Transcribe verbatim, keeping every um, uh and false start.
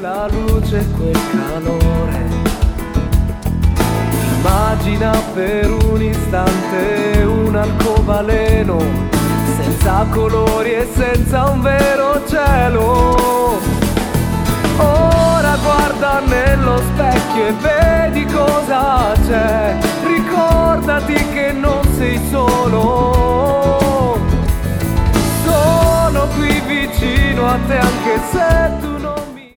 quella luce e quel calore. Immagina per un istante un arcobaleno senza colori e senza un vero cielo. Ora guarda nello specchio e vedi cosa c'è. Ricordati che non sei solo. Sono qui vicino a te anche se tu